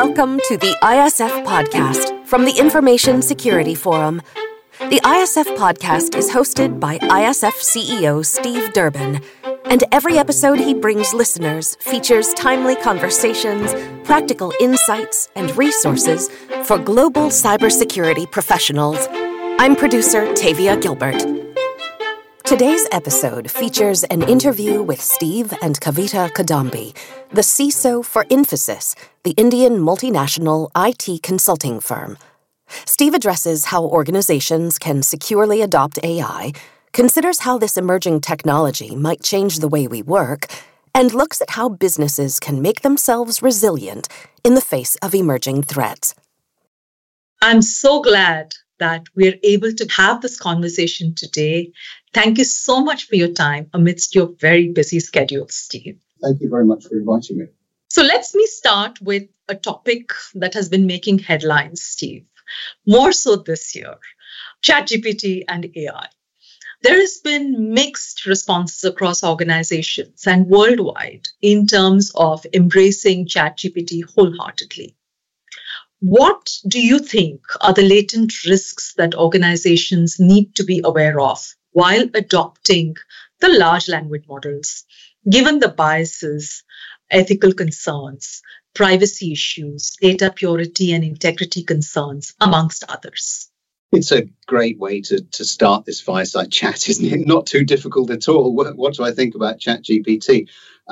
Welcome to the ISF Podcast from the Information Security Forum. The ISF Podcast is hosted by ISF CEO Steve Durbin, and every episode he brings listeners features timely conversations, practical insights, and resources for global cybersecurity professionals. I'm producer Tavia Gilbert. Today's episode features an interview with Steve and Kavita Kadambi, the CISO for Infosys, the Indian multinational IT consulting firm. Steve addresses how organizations can securely adopt AI, considers how this emerging technology might change the way we work, and looks at how businesses can make themselves resilient in the face of emerging threats. I'm so glad that we're able to have this conversation today. Thank you so much for your time amidst your very busy schedule, Steve. Thank you very much for inviting me. So let me start with a topic that has been making headlines, Steve, more so this year, ChatGPT and AI. There has been mixed responses across organizations and worldwide in terms of embracing ChatGPT wholeheartedly. What do you think are the latent risks that organizations need to be aware of while adopting the large language models, given the biases, ethical concerns, privacy issues, data purity and integrity concerns, amongst others? It's a great way to start this fireside chat, isn't it? Not too difficult at all. What do I think about ChatGPT?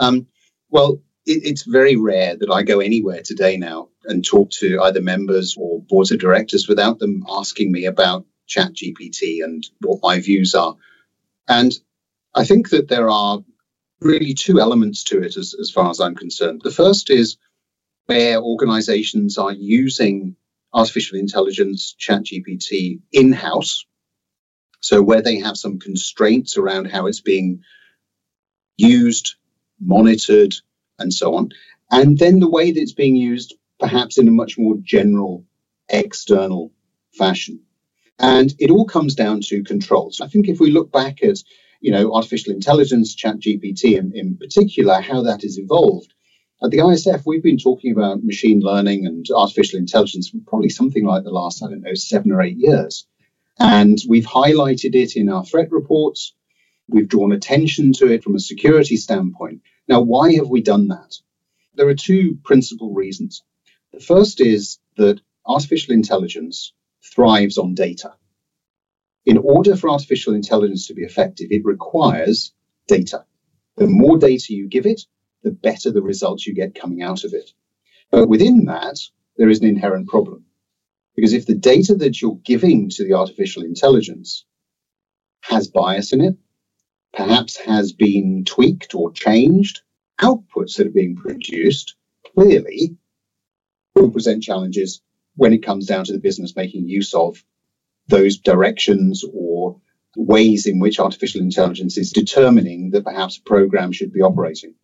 It's very rare that I go anywhere today now and talk to either members or boards of directors without them asking me about ChatGPT and what my views are. And I think that there are really two elements to it as far as I'm concerned. The first is where organizations are using artificial intelligence, ChatGPT, in-house. So where they have some constraints around how it's being used, monitored, and so on. And then the way that it's being used, perhaps in a much more general, external fashion. And it all comes down to controls. I think if we look back at, artificial intelligence, ChatGPT in particular, how that has evolved, at the ISF, we've been talking about machine learning and artificial intelligence for probably something like the last, 7 or 8 years. And we've highlighted it in our threat reports. We've drawn attention to it from a security standpoint. Now, why have we done that? There are two principal reasons. The first is that artificial intelligence thrives on data. In order for artificial intelligence to be effective, it requires data. The more data you give it, the better the results you get coming out of it. But within that, there is an inherent problem. Because if the data that you're giving to the artificial intelligence has bias in it, perhaps has been tweaked or changed, outputs that are being produced clearly will present challenges when it comes down to the business making use of those directions or ways in which artificial intelligence is determining that perhaps a program should be operating.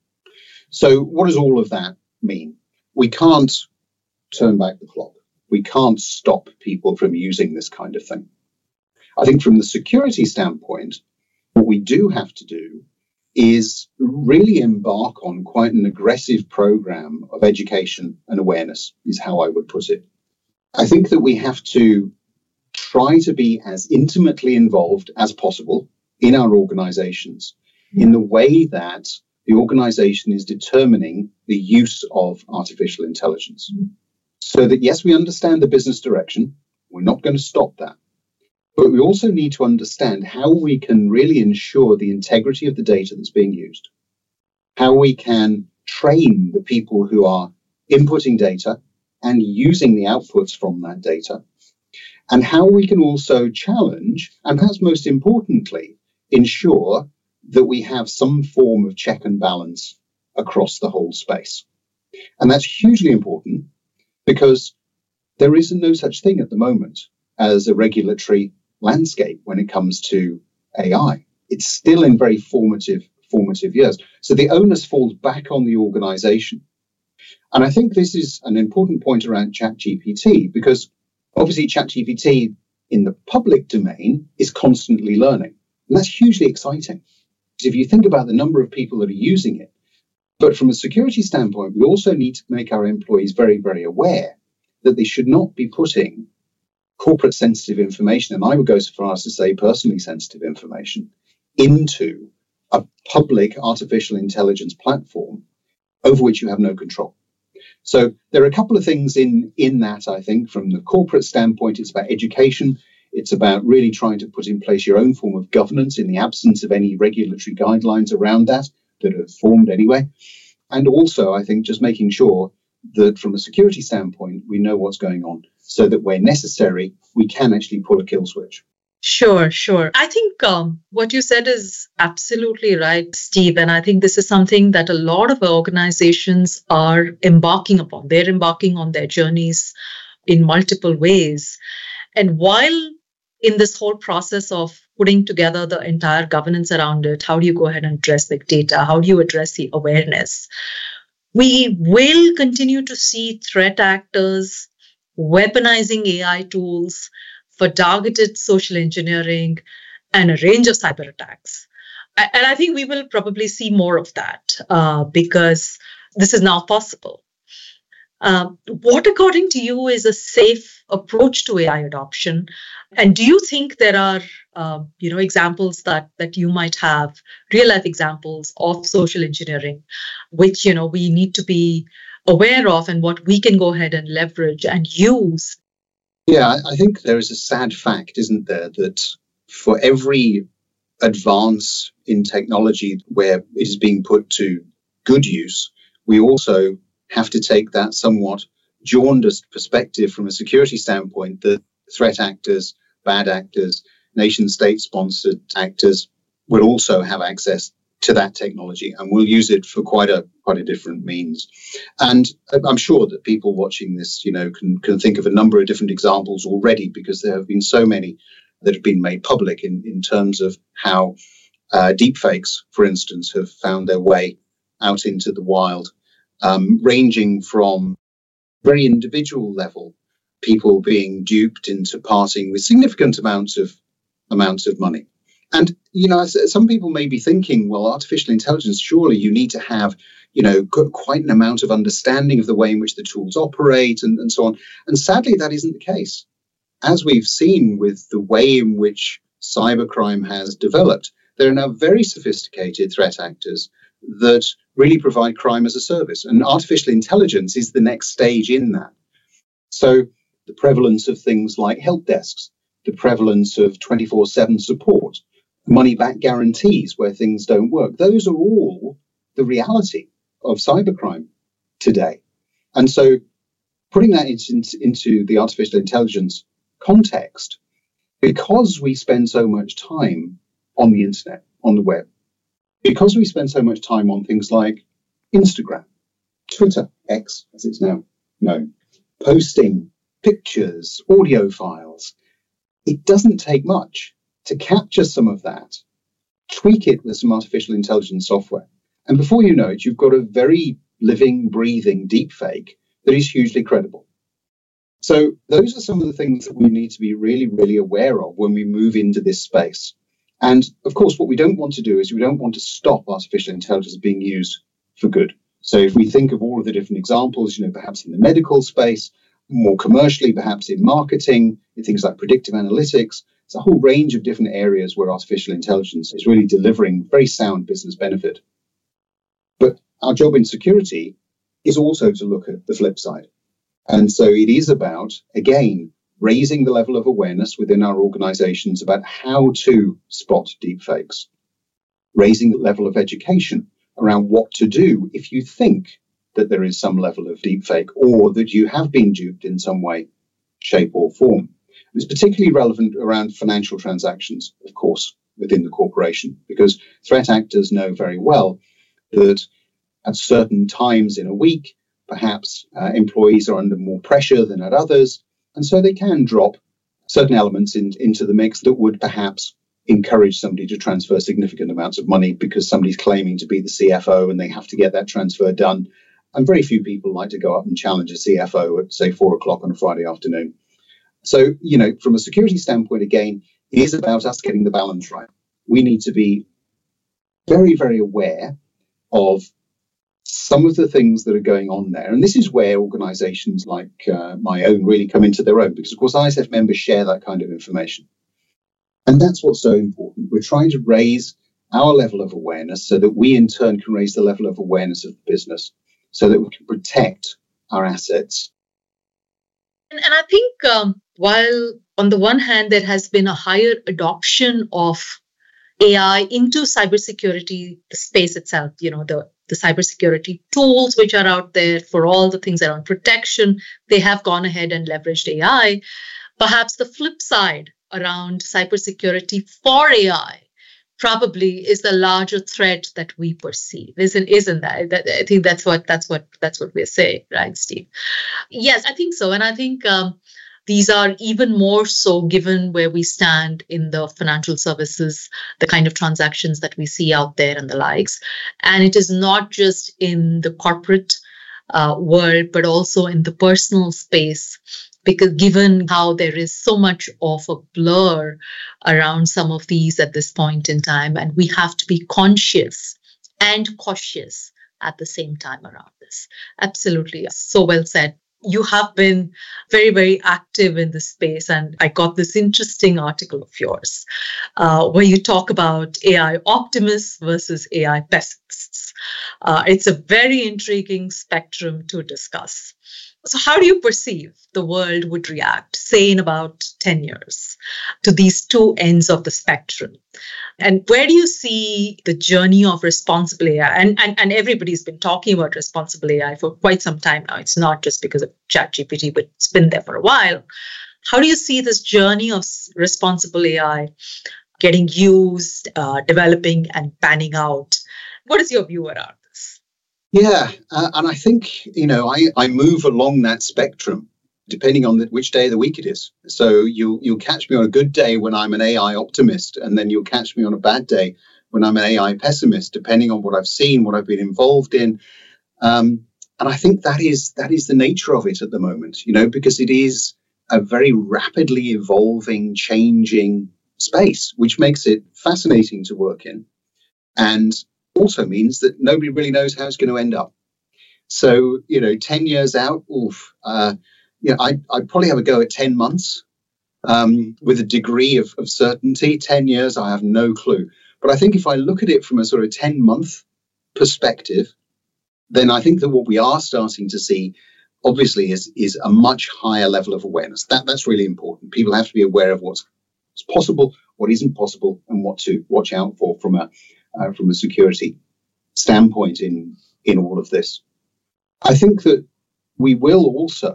So what does all of that mean? We can't turn back the clock. We can't stop people from using this kind of thing. I think from the security standpoint, what we do have to do is really embark on quite an aggressive program of education and awareness, is how I would put it. I think that we have to try to be as intimately involved as possible in our organizations in the way that the organization is determining the use of artificial intelligence. So that, yes, we understand the business direction. We're not going to stop that. But we also need to understand how we can really ensure the integrity of the data that's being used, how we can train the people who are inputting data and using the outputs from that data, and how we can also challenge, and perhaps most importantly, ensure that we have some form of check and balance across the whole space. And that's hugely important because there is no such thing at the moment as a regulatory landscape when it comes to AI. It's still in very formative years. So the onus falls back on the organization. And I think this is an important point around ChatGPT, because obviously ChatGPT in the public domain is constantly learning. And that's hugely exciting. Because if you think about the number of people that are using it, But from a security standpoint, we also need to make our employees very, very aware that they should not be putting corporate sensitive information, and I would go so far as to say personally sensitive information, into a public artificial intelligence platform over which you have no control. So there are a couple of things in that, I think. From the corporate standpoint, it's about education. It's about really trying to put in place your own form of governance in the absence of any regulatory guidelines around that are formed anyway. And also, I think, just making sure that from a security standpoint, we know what's going on so that where necessary, we can actually pull a kill switch. Sure. I think what you said is absolutely right, Steve. And I think this is something that a lot of organizations are embarking upon. They're embarking on their journeys in multiple ways. And while in this whole process of putting together the entire governance around it, how do you go ahead and address big data? How do you address the awareness? We will continue to see threat actors weaponizing AI tools for targeted social engineering and a range of cyber attacks. And I think we will probably see more of that because this is now possible. What, according to you, is a safe approach to AI adoption? And do you think there are, examples that you might have, real life examples of social engineering, which, we need to be aware of and what we can go ahead and leverage and use? Yeah, I think there is a sad fact, isn't there, that for every advance in technology where it is being put to good use, we also have to take that somewhat jaundiced perspective from a security standpoint that threat actors, bad actors, nation state sponsored actors will also have access to that technology and will use it for quite a different means. And I'm sure that people watching this, can think of a number of different examples already, because there have been so many that have been made public in terms of how deepfakes, for instance, have found their way out into the wild, ranging from very individual level, people being duped into parting with significant amounts of money. And, some people may be thinking, well, artificial intelligence, surely you need to have, quite an amount of understanding of the way in which the tools operate and so on. And sadly, that isn't the case. As we've seen with the way in which cybercrime has developed, there are now very sophisticated threat actors that really provide crime as a service. And artificial intelligence is the next stage in that. So the prevalence of things like help desks, the prevalence of 24/7 support, money-back guarantees where things don't work, those are all the reality of cybercrime today. And so putting that into the artificial intelligence context, because we spend so much time on the internet, on the web, because we spend so much time on things like Instagram, Twitter, X, as it's now known, posting pictures, audio files, it doesn't take much to capture some of that, tweak it with some artificial intelligence software. And before you know it, you've got a very living, breathing deepfake that is hugely credible. So those are some of the things that we need to be really, really aware of when we move into this space. And of course, what we don't want to do is we don't want to stop artificial intelligence being used for good. So if we think of all of the different examples, perhaps in the medical space, more commercially, perhaps in marketing, in things like predictive analytics, it's a whole range of different areas where artificial intelligence is really delivering very sound business benefit. But our job in security is also to look at the flip side. And so it is about, again, raising the level of awareness within our organizations about how to spot deepfakes, raising the level of education around what to do if you think that there is some level of deepfake or that you have been duped in some way, shape or form. It's particularly relevant around financial transactions, of course, within the corporation, because threat actors know very well that at certain times in a week, perhaps employees are under more pressure than at others, and so they can drop certain elements into the mix that would perhaps encourage somebody to transfer significant amounts of money because somebody's claiming to be the CFO and they have to get that transfer done. And very few people like to go up and challenge a CFO at, say, 4 o'clock on a Friday afternoon. So, from a security standpoint, again, it is about us getting the balance right. We need to be very, very aware of some of the things that are going on there, and this is where organizations like my own really come into their own, because of course ISF members share that kind of information. And that's what's so important. We're trying to raise our level of awareness so that we in turn can raise the level of awareness of the business so that we can protect our assets. And I think while on the one hand, there has been a higher adoption of AI into cybersecurity space itself, the cybersecurity tools which are out there for all the things around protection, they have gone ahead and leveraged AI. Perhaps the flip side around cybersecurity for AI probably is the larger threat that we perceive, isn't that? I think that's what we're saying, right, Steve? Yes, I think so, and I think these are even more so given where we stand in the financial services, the kind of transactions that we see out there and the likes. And it is not just in the corporate world, but also in the personal space, because given how there is so much of a blur around some of these at this point in time, and we have to be conscious and cautious at the same time around this. Absolutely. So well said. You have been very, very active in this space, and I got this interesting article of yours where you talk about AI optimists versus AI pessimists. It's a very intriguing spectrum to discuss. So how do you perceive the world would react, say, in about 10 years to these two ends of the spectrum? And where do you see the journey of responsible AI? And everybody's been talking about responsible AI for quite some time now. It's not just because of ChatGPT, but it's been there for a while. How do you see this journey of responsible AI getting used, developing, and panning out? What is your view around this? Yeah, and I think, I move along that spectrum depending on which day of the week it is. So you'll catch me on a good day when I'm an AI optimist, and then you'll catch me on a bad day when I'm an AI pessimist, depending on what I've seen, what I've been involved in. And I think that is the nature of it at the moment, because it is a very rapidly evolving, changing space, which makes it fascinating to work in. And also means that nobody really knows how it's going to end up. So, 10 years out, I'd probably have a go at 10 months with a degree of certainty. 10 years, I have no clue. But I think if I look at it from a sort of 10-month perspective, then I think that what we are starting to see, obviously, is a much higher level of awareness. That's really important. People have to be aware of what's possible, what isn't possible, and what to watch out for from a security standpoint in all of this. I think that we will also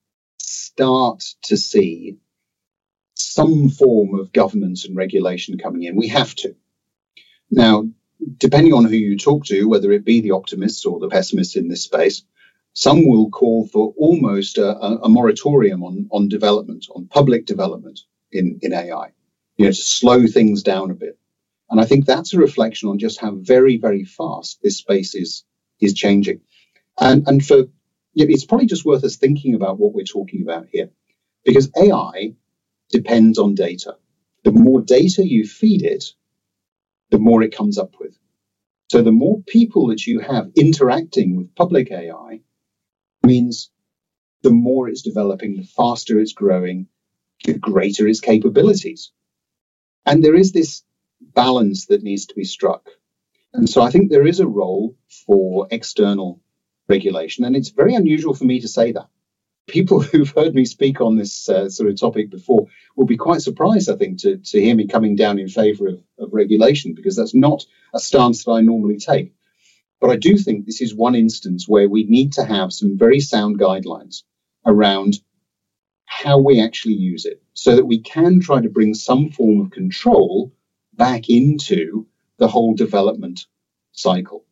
start to see some form of governance and regulation coming in. We have to. Now, depending on who you talk to, whether it be the optimists or the pessimists in this space, some will call for almost a moratorium on development, on public development in AI, to slow things down a bit. And I think that's a reflection on just how very, very fast this space is changing. And for it's probably just worth us thinking about what we're talking about here, because AI depends on data. The more data you feed it, the more it comes up with. So the more people that you have interacting with public AI means the more it's developing, the faster it's growing, the greater its capabilities. And there is this balance that needs to be struck. And so I think there is a role for external regulation, and it's very unusual for me to say that. People who've heard me speak on this sort of topic before will be quite surprised, I think, to hear me coming down in favor of regulation, because that's not a stance that I normally take. But I do think this is one instance where we need to have some very sound guidelines around how we actually use it, so that we can try to bring some form of control back into the whole development cycle.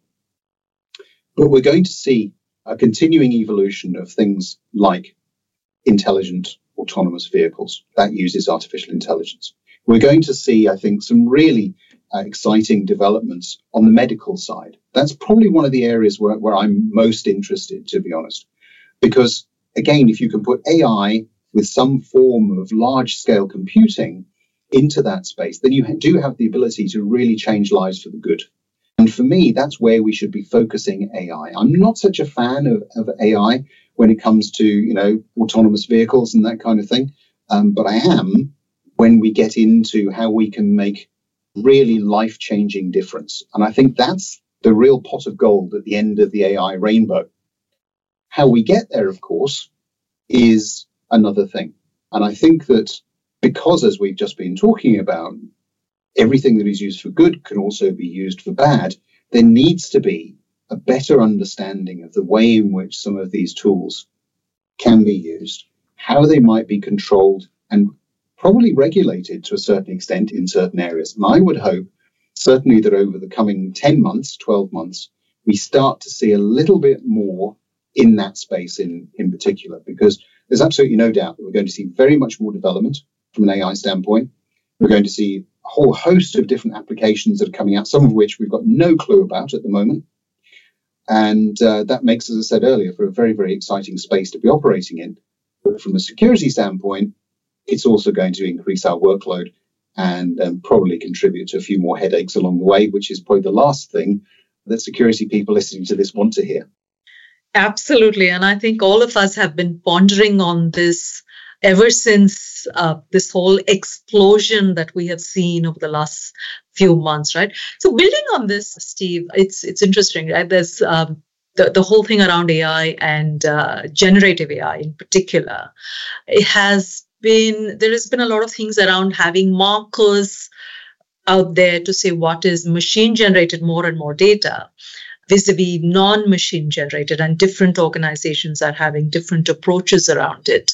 But we're going to see a continuing evolution of things like intelligent autonomous vehicles that uses artificial intelligence. We're going to see, I think, some really exciting developments on the medical side. That's probably one of the areas where I'm most interested, to be honest, because, again, if you can put AI with some form of large-scale computing into that space, then you do have the ability to really change lives for the good. And for me, that's where we should be focusing AI. I'm not such a fan of AI when it comes to, autonomous vehicles and that kind of thing. But I am when we get into how we can make really life-changing difference. And I think that's the real pot of gold at the end of the AI rainbow. How we get there, of course, is another thing. And I think that because, as we've just been talking about, everything that is used for good can also be used for bad, there needs to be a better understanding of the way in which some of these tools can be used, how they might be controlled and probably regulated to a certain extent in certain areas. And I would hope certainly that over the coming 10 months, 12 months, we start to see a little bit more in that space in particular, because there's absolutely no doubt that we're going to see very much more development from an AI standpoint. We're going to see a whole host of different applications that are coming out, some of which we've got no clue about at the moment. And that makes, as I said earlier, for a very, very exciting space to be operating in. But from a security standpoint, it's also going to increase our workload and probably contribute to a few more headaches along the way, which is probably the last thing that security people listening to this want to hear. Absolutely. And I think all of us have been pondering on this ever since this whole explosion that we have seen over the last few months, right? So building on this, Steve, it's interesting, right? There's the whole thing around AI and generative AI in particular. There has been a lot of things around having markers out there to say what is machine generated more and more data vis-a-vis non-machine generated, and different organizations are having different approaches around it.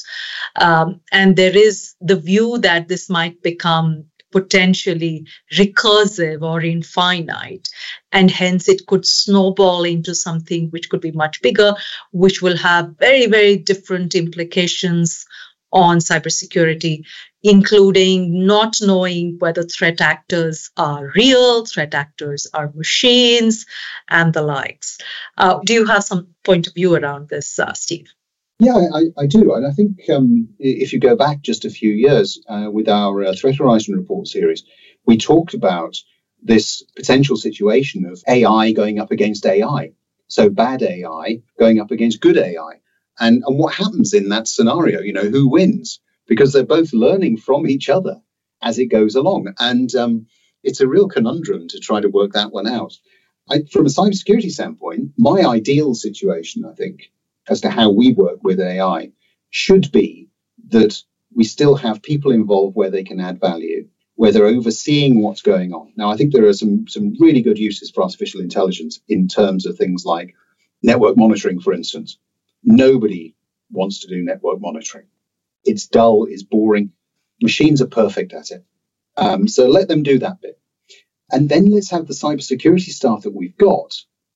And there is the view that this might become potentially recursive or infinite, and hence it could snowball into something which could be much bigger, which will have very, very different implications on cybersecurity, including not knowing whether threat actors are real, threat actors are machines, and the likes. Do you have some point of view around this, Steve? Yeah, I do. And I think if you go back just a few years with our Threat Horizon report series, we talked about this potential situation of AI going up against AI. So bad AI going up against good AI. And what happens in that scenario? Who wins? Because they're both learning from each other as it goes along. And it's a real conundrum to try to work that one out. From a cybersecurity standpoint, my ideal situation, I think, as to how we work with AI should be that we still have people involved where they can add value, where they're overseeing what's going on. Now, I think there are some really good uses for artificial intelligence in terms of things like network monitoring, for instance. Nobody wants to do network monitoring. It's dull, it's boring. Machines are perfect at it. So let them do that bit. And then let's have the cybersecurity staff that we've got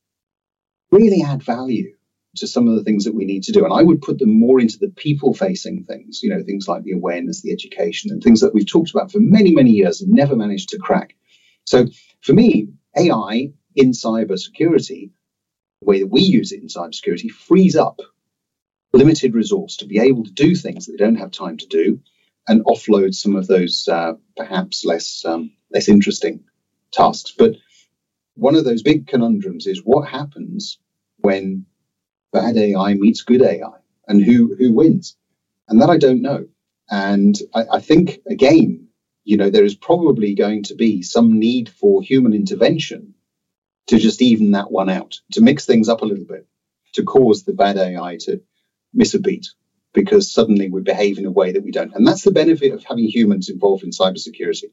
really add value to some of the things that we need to do. And I would put them more into the people-facing things, things like the awareness, the education, and things that we've talked about for many, many years and never managed to crack. So for me, AI in cybersecurity, the way that we use it in cybersecurity, frees up limited resource to be able to do things that they don't have time to do, and offload some of those perhaps less interesting tasks. But one of those big conundrums is what happens when bad AI meets good AI, and who wins? And that I don't know. And I think, again, there is probably going to be some need for human intervention to just even that one out, to mix things up a little bit, to cause the bad AI to miss a beat, because suddenly we behave in a way that we don't. And that's the benefit of having humans involved in cybersecurity.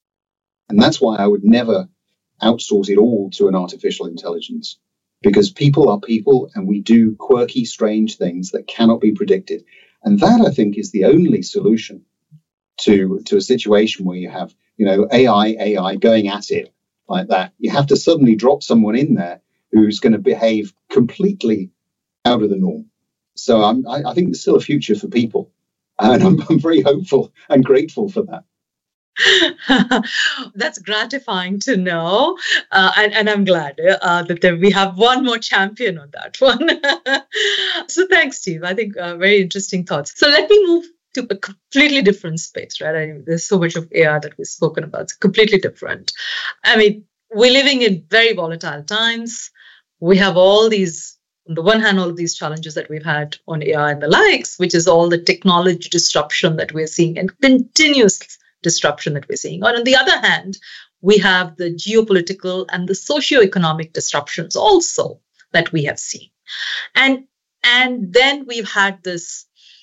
And that's why I would never outsource it all to an artificial intelligence, because people are people and we do quirky, strange things that cannot be predicted. And that, I think, is the only solution to a situation where you have, AI going at it like that. You have to suddenly drop someone in there who's going to behave completely out of the norm. So I think there's still a future for people, and I'm very hopeful and grateful for that. That's gratifying to know, and I'm glad that we have one more champion on that one. So thanks, Steve. I think very interesting thoughts. So let me move to a completely different space, right? There's so much of AI that we've spoken about. It's completely different. we're living in very volatile times. We have all these, on the one hand, all of these challenges that we've had on AI and the likes, which is all the technology disruption that we're seeing and continuous disruption that we're seeing. On the other hand, we have the geopolitical and the socioeconomic disruptions also that we have seen. And then we've had this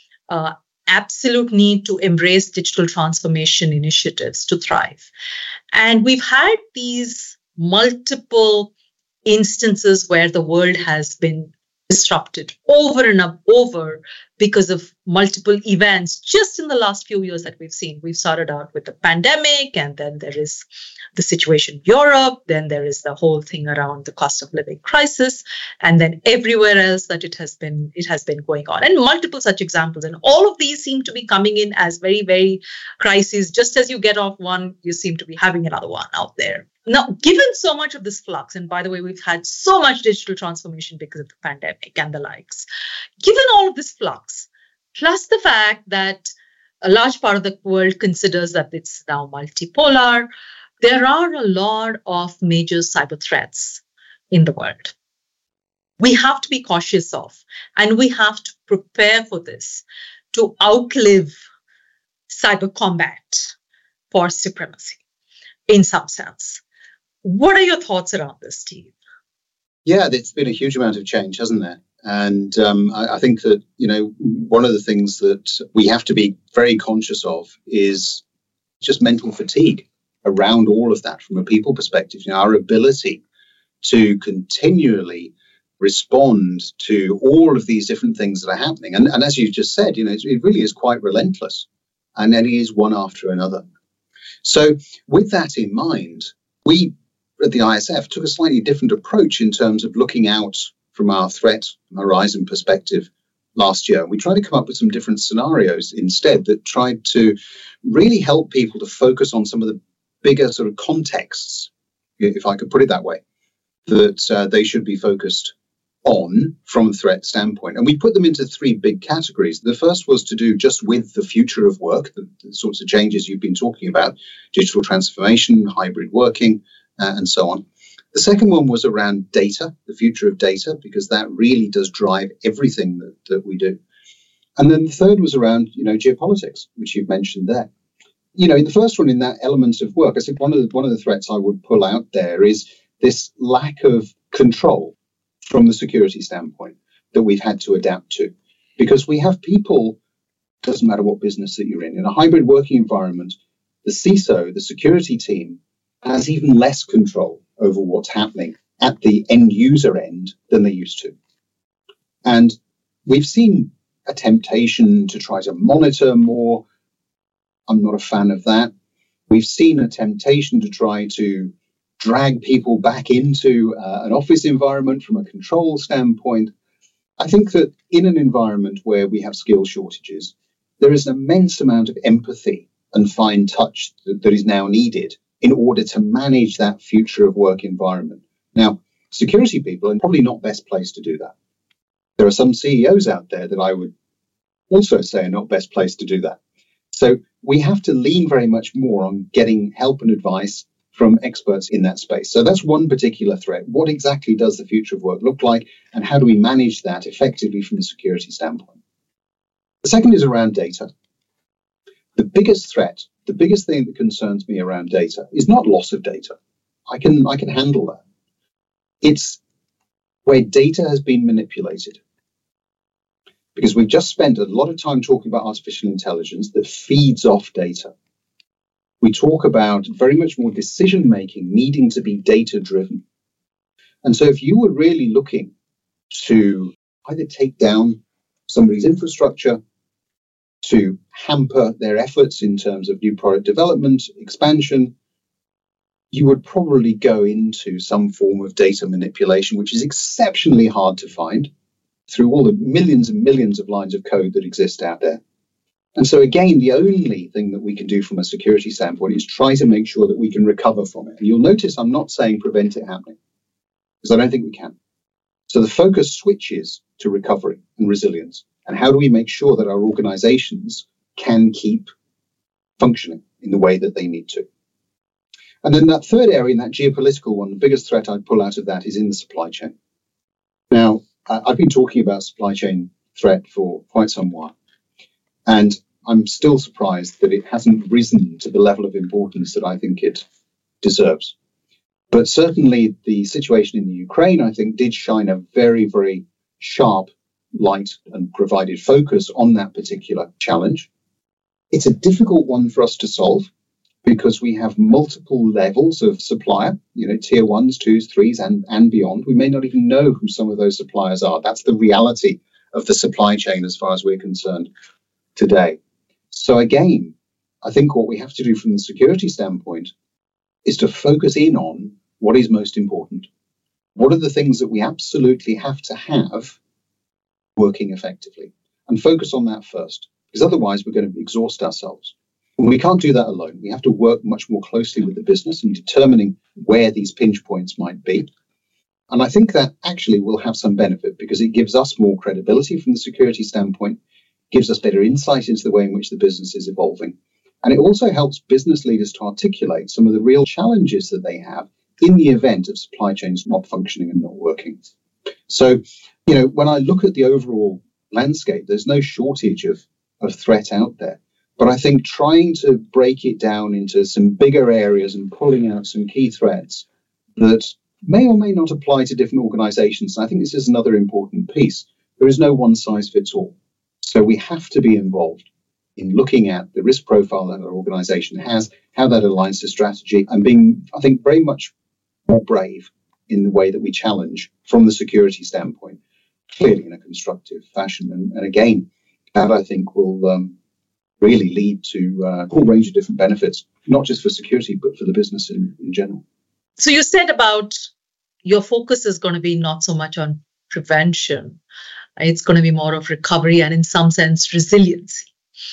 absolute need to embrace digital transformation initiatives to thrive. And we've had these multiple instances where the world has been disrupted over and over because of multiple events just in the last few years that we've seen. We've started out with the pandemic, and then there is the situation in Europe, then there is the whole thing around the cost of living crisis, and then everywhere else that it has been going on, and multiple such examples. And all of these seem to be coming in as very, very crises. Just as you get off one, you seem to be having another one out there. Now, given so much of this flux, and by the way, we've had so much digital transformation because of the pandemic and the likes, given all of this flux, plus the fact that a large part of the world considers that it's now multipolar, there are a lot of major cyber threats in the world. We have to be cautious of, and we have to prepare for this to outlive cyber combat for supremacy in some sense. What are your thoughts around this, Steve? Yeah, there's been a huge amount of change, hasn't there? And I think that, one of the things that we have to be very conscious of is just mental fatigue around all of that from a people perspective. Our ability to continually respond to all of these different things that are happening. And as you just said, it really is quite relentless. And then it is one after another. So with that in mind, we at the ISF took a slightly different approach in terms of looking out from our threat horizon perspective last year. We tried to come up with some different scenarios instead that tried to really help people to focus on some of the bigger sort of contexts, if I could put it that way, that they should be focused on from a threat standpoint. And we put them into three big categories. The first was to do just with the future of work, the sorts of changes you've been talking about, digital transformation, hybrid working, and so on. The second one was around data, the future of data, because that really does drive everything that we do. And then the third was around, geopolitics, which you've mentioned there. In the first one, in that element of work, I think one of the threats I would pull out there is this lack of control from the security standpoint that we've had to adapt to. Because we have people, doesn't matter what business that you're in a hybrid working environment, the CISO, the security team, has even less control over what's happening at the end user end than they used to. And we've seen a temptation to try to monitor more. I'm not a fan of that. We've seen a temptation to try to drag people back into an office environment from a control standpoint. I think that in an environment where we have skill shortages, there is an immense amount of empathy and fine touch that is now needed in order to manage that future of work environment. Now, security people are probably not best placed to do that. There are some CEOs out there that I would also say are not best placed to do that. So we have to lean very much more on getting help and advice from experts in that space. So that's one particular threat. What exactly does the future of work look like, and how do we manage that effectively from a security standpoint? The second is around data. The biggest threat, the biggest thing that concerns me around data is not loss of data. I can handle that. It's where data has been manipulated. Because we've just spent a lot of time talking about artificial intelligence that feeds off data. We talk about very much more decision-making needing to be data-driven. And so if you were really looking to either take down somebody's infrastructure, to hamper their efforts in terms of new product development, expansion, you would probably go into some form of data manipulation, which is exceptionally hard to find through all the millions and millions of lines of code that exist out there. And so again, the only thing that we can do from a security standpoint is try to make sure that we can recover from it. And you'll notice I'm not saying prevent it happening, because I don't think we can. So the focus switches to recovery and resilience. And how do we make sure that our organizations can keep functioning in the way that they need to? And then that third area, that geopolitical one, the biggest threat I'd pull out of that is in the supply chain. Now, I've been talking about supply chain threat for quite some while, and I'm still surprised that it hasn't risen to the level of importance that I think it deserves. But certainly the situation in the Ukraine, I think, did shine a very, very sharp light and provided focus on that particular challenge. It's a difficult one for us to solve because we have multiple levels of supplier, tier 1s, 2s, 3s, and beyond. We may not even know who some of those suppliers are. That's the reality of the supply chain as far as we're concerned today. So again, I think what we have to do from the security standpoint is to focus in on what is most important. What are the things that we absolutely have to have working effectively? And focus on that first, because otherwise we're going to exhaust ourselves. And we can't do that alone. We have to work much more closely with the business in determining where these pinch points might be. And I think that actually will have some benefit because it gives us more credibility from the security standpoint, gives us better insight into the way in which the business is evolving. And it also helps business leaders to articulate some of the real challenges that they have in the event of supply chains not functioning and not working. So, when I look at the overall landscape, there's no shortage of threat out there. But I think trying to break it down into some bigger areas and pulling out some key threats that may or may not apply to different organizations. And I think this is another important piece. There is no one size fits all. So we have to be involved in looking at the risk profile that our organization has, how that aligns to strategy, and being, I think, very much more brave in the way that we challenge from the security standpoint, clearly in a constructive fashion. And again, that I think will really lead to a whole range of different benefits, not just for security, but for the business in general. So you said about your focus is going to be not so much on prevention. It's going to be more of recovery and in some sense, resiliency.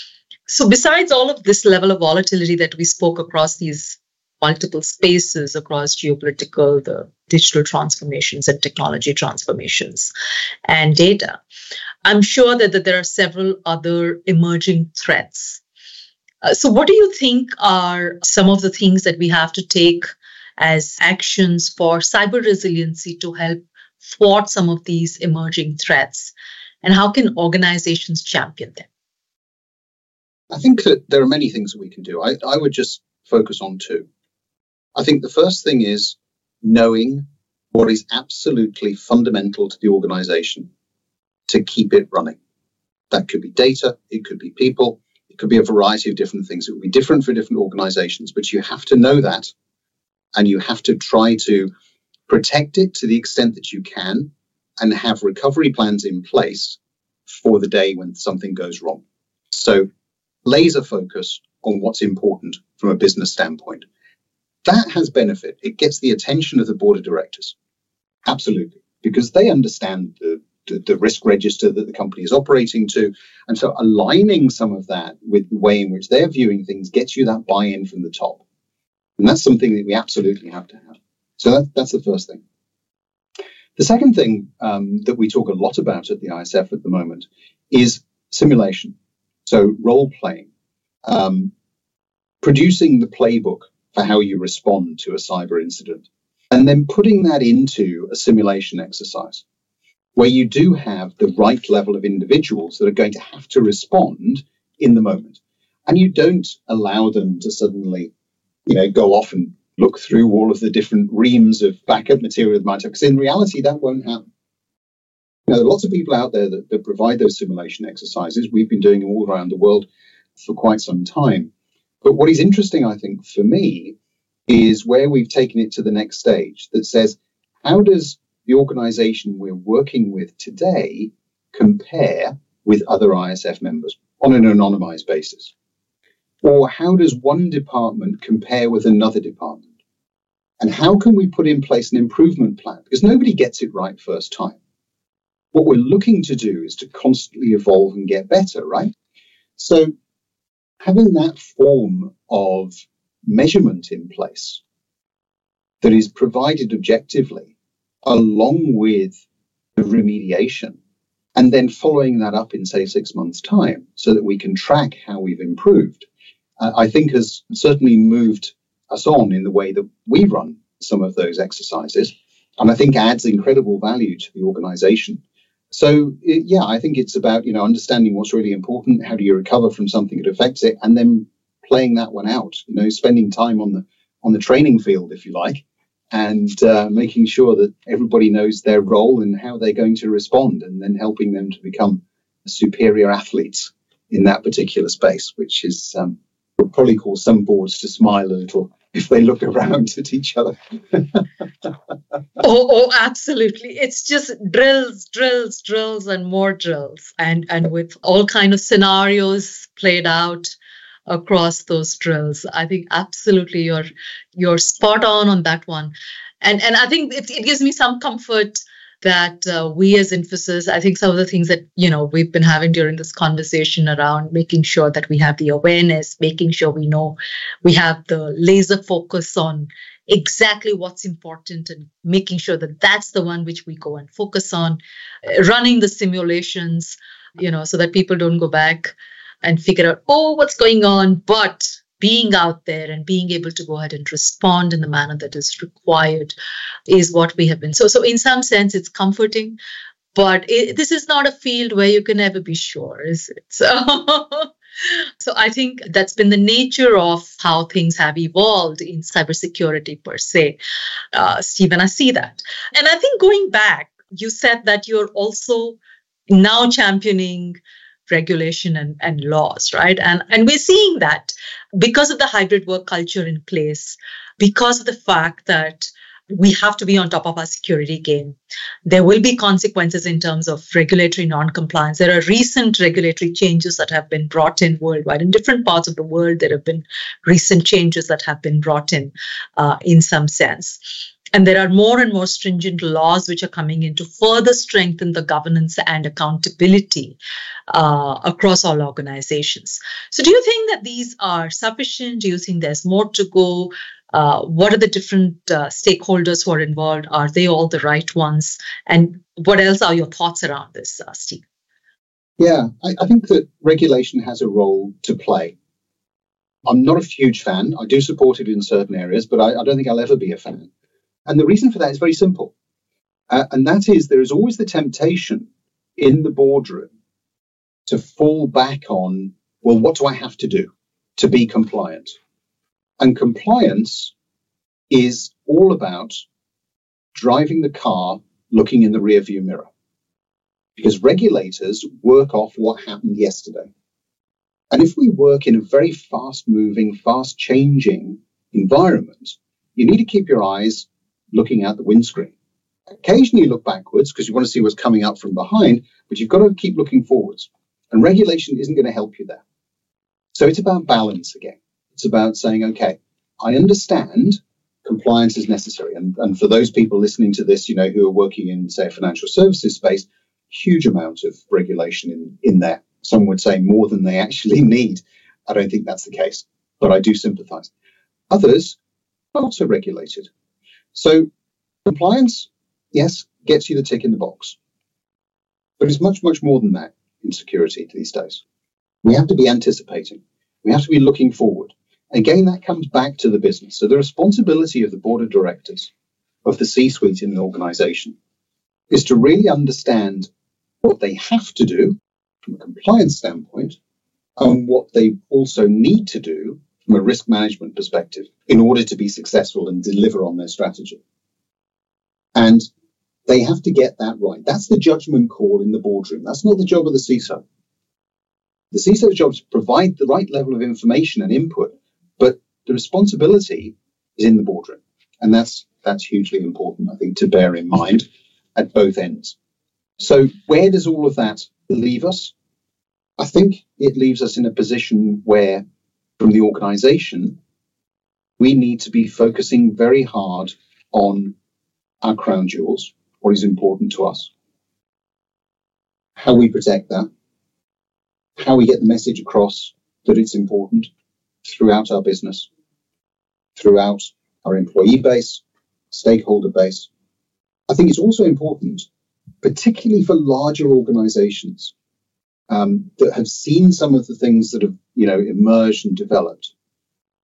So besides all of this level of volatility that we spoke across these multiple spaces, across geopolitical, the digital transformations and technology transformations and data, I'm sure that there are several other emerging threats. So what do you think are some of the things that we have to take as actions for cyber resiliency to help thwart some of these emerging threats? And how can organizations champion them? I think that there are many things that we can do. I would just focus on two. I think the first thing is knowing what is absolutely fundamental to the organization to keep it running. That could be data, it could be people, it could be a variety of different things. It would be different for different organizations, but you have to know that and you have to try to protect it to the extent that you can and have recovery plans in place for the day when something goes wrong. So laser focus on what's important from a business standpoint. That has benefit. It gets the attention of the board of directors. Absolutely. Because they understand the risk register that the company is operating to. And so aligning some of that with the way in which they're viewing things gets you that buy-in from the top. And that's something that we absolutely have to have. So that's the first thing. The second thing that we talk a lot about at the ISF at the moment is simulation. So role playing, producing the playbook for how you respond to a cyber incident, and then putting that into a simulation exercise where you do have the right level of individuals that are going to have to respond in the moment. And you don't allow them to suddenly, go off and look through all of the different reams of backup material that might have, because in reality, that won't happen. There are lots of people out there that provide those simulation exercises. We've been doing them all around the world for quite some time. But what is interesting, I think, for me, is where we've taken it to the next stage that says, how does the organization we're working with today compare with other ISF members on an anonymized basis? Or how does one department compare with another department? And how can we put in place an improvement plan? Because nobody gets it right first time. What we're looking to do is to constantly evolve and get better, right? So having that form of measurement in place that is provided objectively along with the remediation and then following that up in, say, 6 months' time so that we can track how we've improved, I think has certainly moved us on in the way that we run some of those exercises, and I think adds incredible value to the organization. So, yeah, I think it's about, understanding what's really important. How do you recover from something that affects it? And then playing that one out, spending time on the training field, if you like, and making sure that everybody knows their role and how they're going to respond, and then helping them to become superior athletes in that particular space, which is would probably cause some boards to smile a little if they look around at each other. Oh, absolutely. It's just drills, and more drills, and with all kind of scenarios played out across those drills. I think absolutely you're spot on that one. And I think it gives me some comfort that we as Infosys, I think some of the things that, we've been having during this conversation around making sure that we have the awareness, making sure we know we have the laser focus on exactly what's important and making sure that that's the one which we go and focus on, running the simulations, so that people don't go back and figure out, what's going on, but being out there and being able to go ahead and respond in the manner that is required is what we have been. So in some sense, it's comforting, but this is not a field where you can ever be sure, is it? So I think that's been the nature of how things have evolved in cybersecurity per se, Stephen. I see that. And I think going back, you said that you're also now championing regulation and laws, right? And we're seeing that because of the hybrid work culture in place, because of the fact that we have to be on top of our security game. There will be consequences in terms of regulatory non-compliance. There are recent regulatory changes that have been brought in worldwide. In different parts of the world, there have been recent changes that have been brought in some sense. And there are more and more stringent laws which are coming in to further strengthen the governance and accountability across all organizations. So do you think that these are sufficient? Do you think there's more to go? What are the different stakeholders who are involved? Are they all the right ones? And what else are your thoughts around this, Steve? Yeah, I think that regulation has a role to play. I'm not a huge fan. I do support it in certain areas, but I don't think I'll ever be a fan. And the reason for that is very simple. And that is there is always the temptation in the boardroom to fall back on, well, what do I have to do to be compliant? And compliance is all about driving the car looking in the rearview mirror, because regulators work off what happened yesterday. And if we work in a very fast-moving, fast-changing environment, you need to keep your eyes looking out the windscreen. Occasionally you look backwards because you want to see what's coming up from behind, but you've got to keep looking forwards. And regulation isn't going to help you there. So it's about balance again. It's about saying, okay, I understand compliance is necessary. And for those people listening to this, who are working in, say, a financial services space, huge amount of regulation in there. Some would say more than they actually need. I don't think that's the case, but I do sympathize. Others are also regulated. So compliance, yes, gets you the tick in the box. But it's much, much more than that in security these days. We have to be anticipating. We have to be looking forward. Again, that comes back to the business. So the responsibility of the board of directors, of the C-suite in an organization, is to really understand what they have to do from a compliance standpoint and what they also need to do from a risk management perspective in order to be successful and deliver on their strategy. And they have to get that right. That's the judgment call in the boardroom. That's not the job of the CISO. The CISO's job is to provide the right level of information and input, but the responsibility is in the boardroom. And that's hugely important, I think, to bear in mind at both ends. So where does all of that leave us? I think it leaves us in a position where, from the organization, we need to be focusing very hard on our crown jewels, what is important to us, how we protect that, how we get the message across that it's important throughout our business, throughout our employee base, stakeholder base. I think it's also important, particularly for larger organizations that have seen some of the things that have, emerged and developed,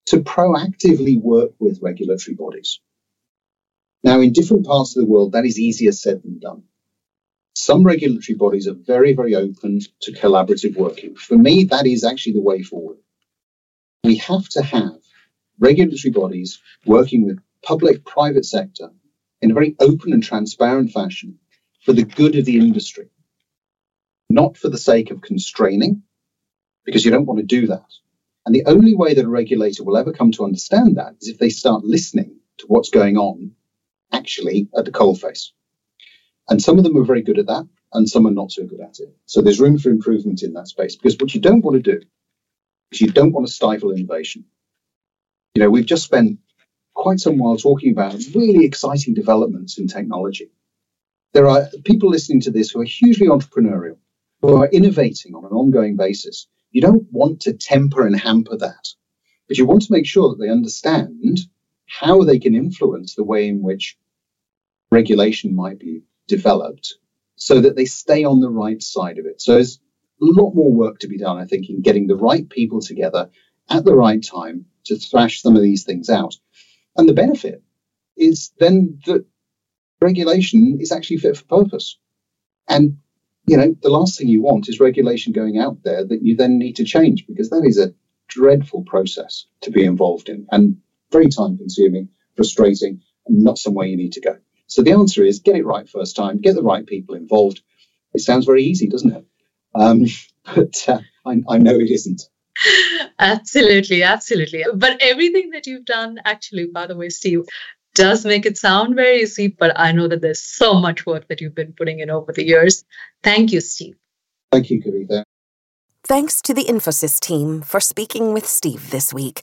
to proactively work with regulatory bodies. Now, in different parts of the world, that is easier said than done. Some regulatory bodies are very, very open to collaborative working. For me, that is actually the way forward. We have to have regulatory bodies working with public, private sector in a very open and transparent fashion for the good of the industry, not for the sake of constraining, because you don't want to do that. And the only way that a regulator will ever come to understand that is if they start listening to what's going on actually at the coalface. And some of them are very good at that, and some are not so good at it. So there's room for improvement in that space, because what you don't want to do is you don't want to stifle innovation. You know, we've just spent quite some while talking about really exciting developments in technology. There are people listening to this who are hugely entrepreneurial, who are innovating on an ongoing basis. You don't want to temper and hamper that, but you want to make sure that they understand how they can influence the way in which regulation might be developed so that they stay on the right side of it. So there's a lot more work to be done, I think, in getting the right people together at the right time to thrash some of these things out. And the benefit is then that regulation is actually fit for purpose. And, you know, the last thing you want is regulation going out there that you then need to change, because that is a dreadful process to be involved in and very time consuming, frustrating, and not somewhere you need to go. So the answer is get it right first time, get the right people involved. It sounds very easy, doesn't it? But I know it isn't. Absolutely, absolutely. But everything that you've done, actually, by the way, Steve, does make it sound very easy, but I know that there's so much work that you've been putting in over the years. Thank you, Steve. Thank you, Kavitha. Thanks to the Infosys team for speaking with Steve this week.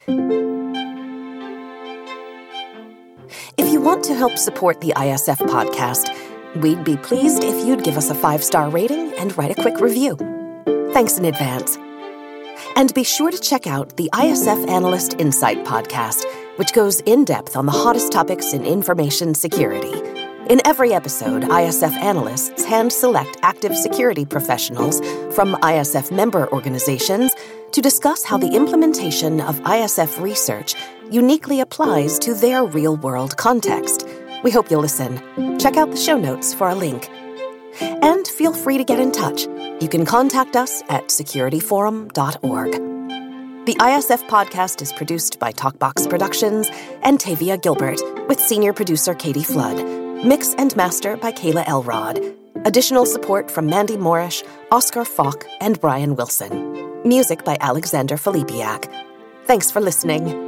If you want to help support the ISF podcast, we'd be pleased if you'd give us a 5-star rating and write a quick review. Thanks in advance. And be sure to check out the ISF Analyst Insight podcast, which goes in-depth on the hottest topics in information security. In every episode, ISF analysts hand-select active security professionals from ISF member organizations to discuss how the implementation of ISF research uniquely applies to their real-world context. We hope you'll listen. Check out the show notes for a link. And feel free to get in touch. You can contact us at securityforum.org. The ISF podcast is produced by Talkbox Productions and Tavia Gilbert, with senior producer Katie Flood. Mix and master by Kayla Elrod. Additional support from Mandy Moorish, Oscar Falk, and Brian Wilson. Music by Alexander Filipiak. Thanks for listening.